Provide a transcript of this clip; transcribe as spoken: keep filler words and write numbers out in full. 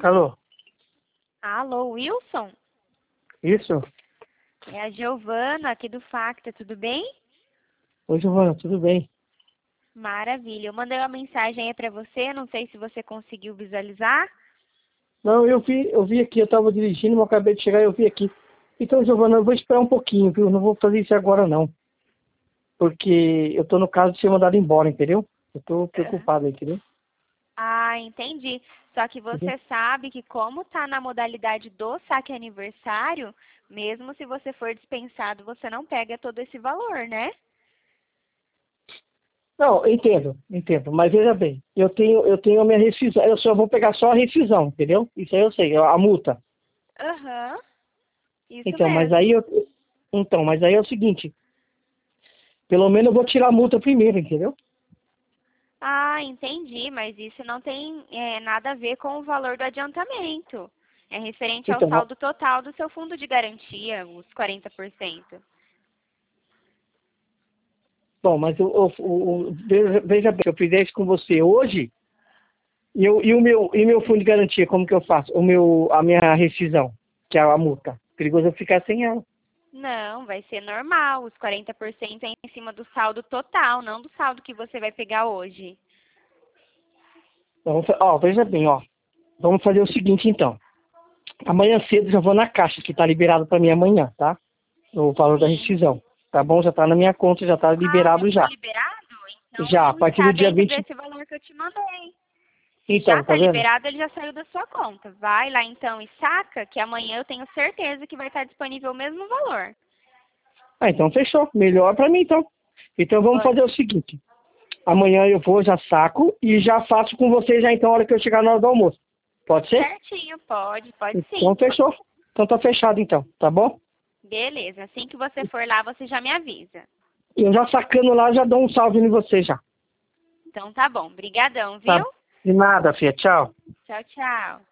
Alô? Alô, Wilson? Isso? É a Giovana aqui do Facta, tudo bem? Oi, Giovana, tudo bem? Maravilha. Eu mandei uma mensagem aí pra você, não sei se você conseguiu visualizar. Não, eu vi, eu vi aqui, eu tava dirigindo, mas acabei de chegar e eu vi aqui. Então, Giovana, eu vou esperar um pouquinho, viu? Não vou fazer isso agora, não. Porque eu tô no caso de ser mandado embora, entendeu? Eu tô preocupado, entendeu? Ah, entendi. Só que Entendeu? você sabe que como tá na modalidade do saque aniversário, mesmo se você for dispensado, você não pega todo esse valor, né? Não, entendo, entendo. Mas veja bem, eu tenho, eu tenho a minha rescisão, eu só vou pegar só a rescisão, entendeu? Isso aí eu sei, a multa. Aham, isso Então, mas aí mesmo. eu. Então, mas aí é o seguinte, pelo menos eu vou tirar a multa primeiro, entendeu? Ah, entendi, mas isso não tem é, nada a ver com o valor do adiantamento. É referente ao Então, saldo total do seu fundo de garantia, os quarenta por cento. bom, mas o, o, o- veja veja bem, se eu fizer isso com você hoje, e, eu, e, o meu, e meu fundo de garantia, como que eu faço? O meu, a minha rescisão, que é a multa. Perigoso eu ficar sem ela. Não, vai ser normal. Os quarenta por cento é em cima do saldo total, não do saldo que você vai pegar hoje. Então, vamos fa- ó, veja bem, ó. Vamos fazer o seguinte, então. Amanhã cedo eu já vou na caixa, que tá liberado para mim amanhã, tá? O valor da Sim. rescisão. Tá bom? Já tá na minha conta, já tá Ah, já liberado foi já. liberado? Então Já, a não partir do está dia dentro vinte. desse valor que eu te mandei. Se já Então, tá está vendo? liberado, ele já saiu da sua conta. Vai lá então e saca, que amanhã eu tenho certeza que vai estar disponível o mesmo valor. Ah, então fechou. Melhor para mim, então. Então vamos Pode. fazer o seguinte. Amanhã eu vou, já saco e já faço com vocês já então a hora que eu chegar na hora do almoço. Pode ser? Certinho, pode, pode Então sim. fechou. Então tá fechado então, tá bom? Beleza, assim que você for lá, você já me avisa. Eu já sacando lá, já dou um salve em você já. Então tá bom, brigadão, Tá? viu? De nada, filha. Tchau. Tchau, tchau.